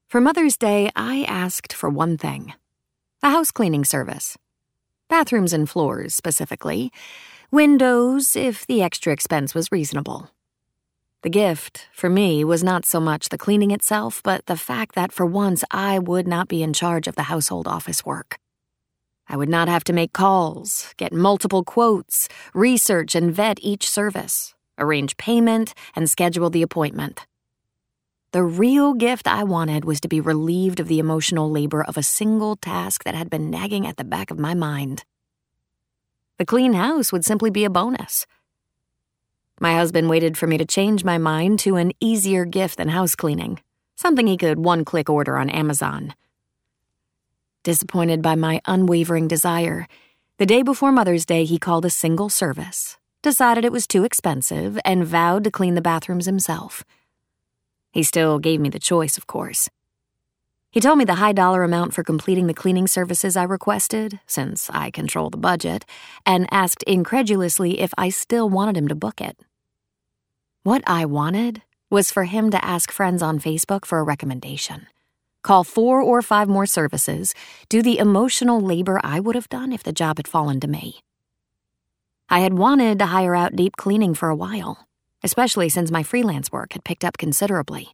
For Mother's Day, I asked for one thing: a house cleaning service. Bathrooms and floors, specifically. Windows, if the extra expense was reasonable. The gift, for me, was not so much the cleaning itself, but the fact that for once I would not be in charge of the household office work. I would not have to make calls, get multiple quotes, research and vet each service, arrange payment, and schedule the appointment. The real gift I wanted was to be relieved of the emotional labor of a single task that had been nagging at the back of my mind. The clean house would simply be a bonus. My husband waited for me to change my mind to an easier gift than house cleaning, something he could one-click order on Amazon. Disappointed by my unwavering desire, the day before Mother's Day he called a single service, decided it was too expensive, and vowed to clean the bathrooms himself. He still gave me the choice, of course. He told me the high dollar amount for completing the cleaning services I requested, since I control the budget, and asked incredulously if I still wanted him to book it. What I wanted was for him to ask friends on Facebook for a recommendation, call 4 or 5 more services, do the emotional labor I would have done if the job had fallen to me. I had wanted to hire out deep cleaning for a while, especially since my freelance work had picked up considerably.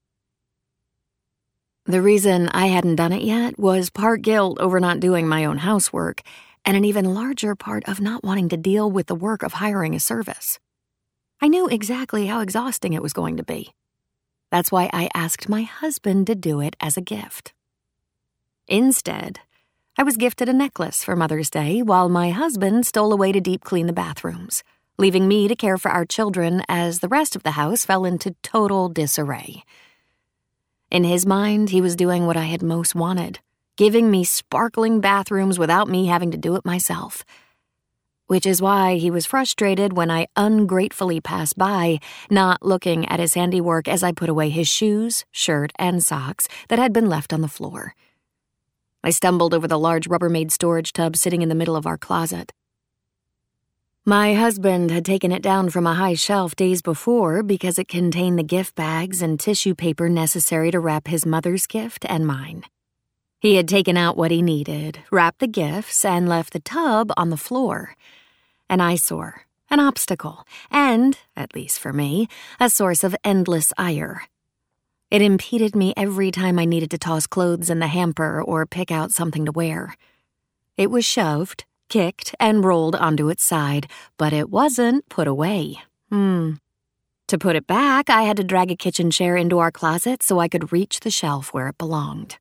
The reason I hadn't done it yet was part guilt over not doing my own housework, and an even larger part of not wanting to deal with the work of hiring a service. I knew exactly how exhausting it was going to be. That's why I asked my husband to do it as a gift. Instead, I was gifted a necklace for Mother's Day while my husband stole away to deep clean the bathrooms, leaving me to care for our children as the rest of the house fell into total disarray. In his mind, he was doing what I had most wanted, giving me sparkling bathrooms without me having to do it myself. Which is why he was frustrated when I ungratefully passed by, not looking at his handiwork as I put away his shoes, shirt, and socks that had been left on the floor. I stumbled over the large Rubbermaid storage tub sitting in the middle of our closet. My husband had taken it down from a high shelf days before because it contained the gift bags and tissue paper necessary to wrap his mother's gift and mine. He had taken out what he needed, wrapped the gifts, and left the tub on the floor. An eyesore, an obstacle, and, at least for me, a source of endless ire. It impeded me every time I needed to toss clothes in the hamper or pick out something to wear. It was shoved, kicked, and rolled onto its side, but it wasn't put away. To put it back, I had to drag a kitchen chair into our closet so I could reach the shelf where it belonged.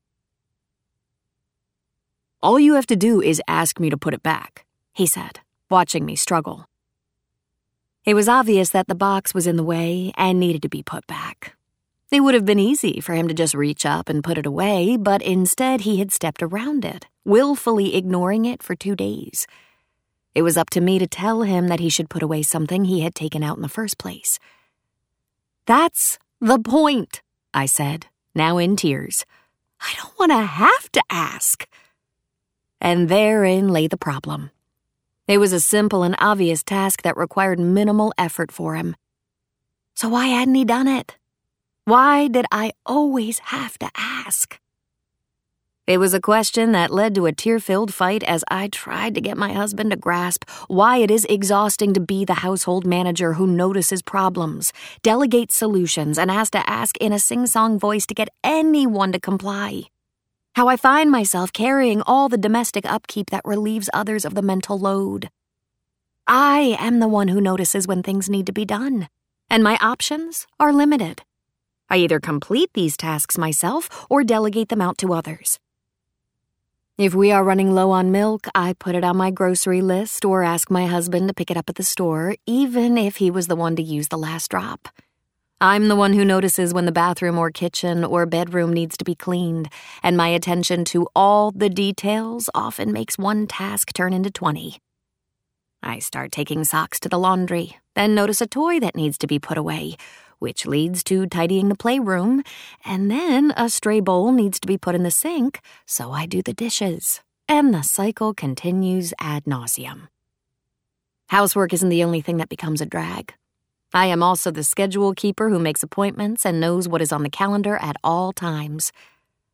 "All you have to do is ask me to put it back," he said, watching me struggle. It was obvious that the box was in the way and needed to be put back. It would have been easy for him to just reach up and put it away, but instead he had stepped around it, willfully ignoring it for 2 days. It was up to me to tell him that he should put away something he had taken out in the first place. "That's the point," I said, now in tears. "I don't want to have to ask." And therein lay the problem. It was a simple and obvious task that required minimal effort for him. So why hadn't he done it? Why did I always have to ask? It was a question that led to a tear-filled fight as I tried to get my husband to grasp why it is exhausting to be the household manager who notices problems, delegates solutions, and has to ask in a sing-song voice to get anyone to comply. How I find myself carrying all the domestic upkeep that relieves others of the mental load. I am the one who notices when things need to be done, and my options are limited. I either complete these tasks myself or delegate them out to others. If we are running low on milk, I put it on my grocery list or ask my husband to pick it up at the store, even if he was the one to use the last drop. I'm the one who notices when the bathroom or kitchen or bedroom needs to be cleaned, and my attention to all the details often makes one task turn into 20. I start taking socks to the laundry, then notice a toy that needs to be put away, which leads to tidying the playroom, and then a stray bowl needs to be put in the sink, so I do the dishes, and the cycle continues ad nauseum. Housework isn't the only thing that becomes a drag. I am also the schedule keeper who makes appointments and knows what is on the calendar at all times.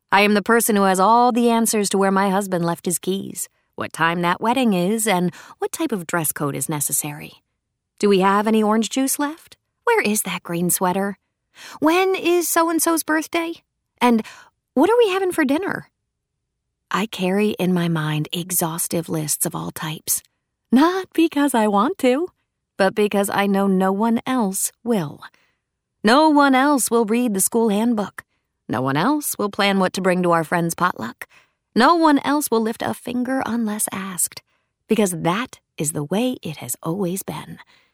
I am the person who has all the answers to where my husband left his keys, what time that wedding is, and what type of dress code is necessary. Do we have any orange juice left? Where is that green sweater? When is so-and-so's birthday? And what are we having for dinner? I carry in my mind exhaustive lists of all types. Not because I want to, but because I know no one else will. No one else will read the school handbook. No one else will plan what to bring to our friend's potluck. No one else will lift a finger unless asked, because that is the way it has always been.